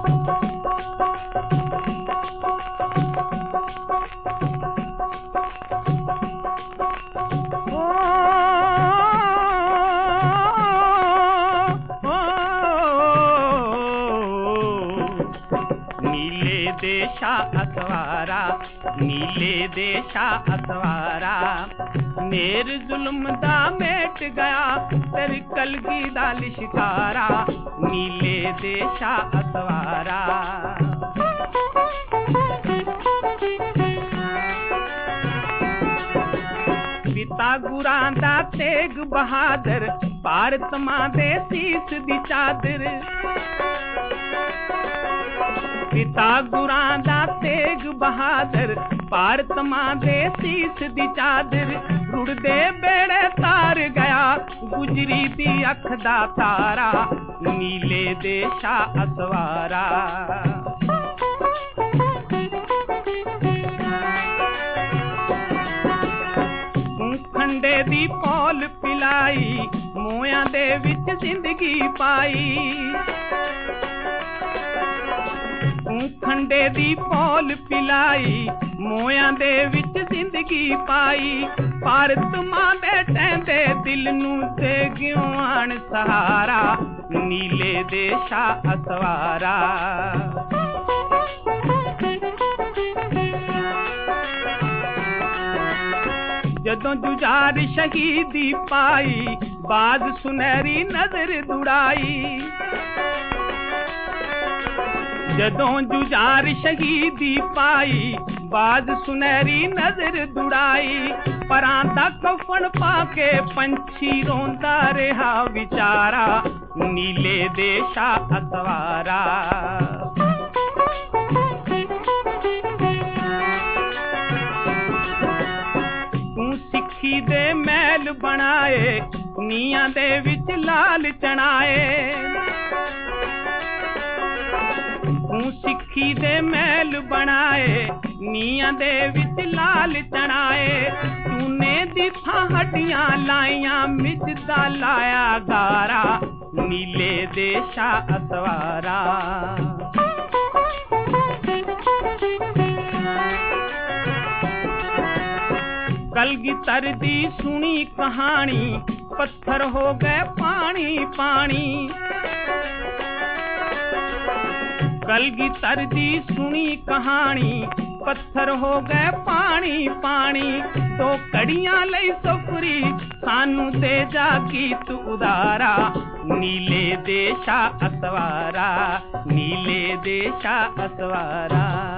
देशा असवारा नीले देशा असवारा नेर जुल्म दा मेट गया तेरी कलगी दा लिशकारा नीले देशा असवारा। पिता गुरां दा तेग बहादुर भारत मां दे सीस दी चादर। पिता गुरां दा तेग बहादुर भारत मां दे सीस दी चादर रुड़दे बेड़े तार गया गुजरी दी अख दा तारा नीले देशा असवारा। खंडे दी पौल पिलाई मोयां दे विच जिंदगी पाई। खंडे दी पौल पिलाई मोयां दे विच जिंदगी पाई भारत मां दे टैंदे दिल नू दे गियों आण सहारा नीले देशा असवारा। जदों जुझार शहीदी पाई बाज सुनहरी नजर दुड़ाई। जदों जुझार शहीदी पाई बाज सुनहरी नजर दुड़ाई परां दा कफन पाके पंछी रोंदा रहा विचारा नीले देशा असवारा। सिक्खी दे महल बनाए नीयां दे विच लाल चनाए। सिक्खी दे महल बनाए नीयां दे विच लाल चनाए चूने दी थां हड्डियां लाइयां मिजदा लाया गारा नीले देशा असवारा। कलगीधर दी सुनी कहानी पत्थर हो गए पानी पानी। कलगीधर दी सुनी कहानी पत्थर हो गए पानी पानी तो कड़ियां लई सुफरी सानू दे जा गीत उदारा नीले देशा असवारा नीले देशा असवारा।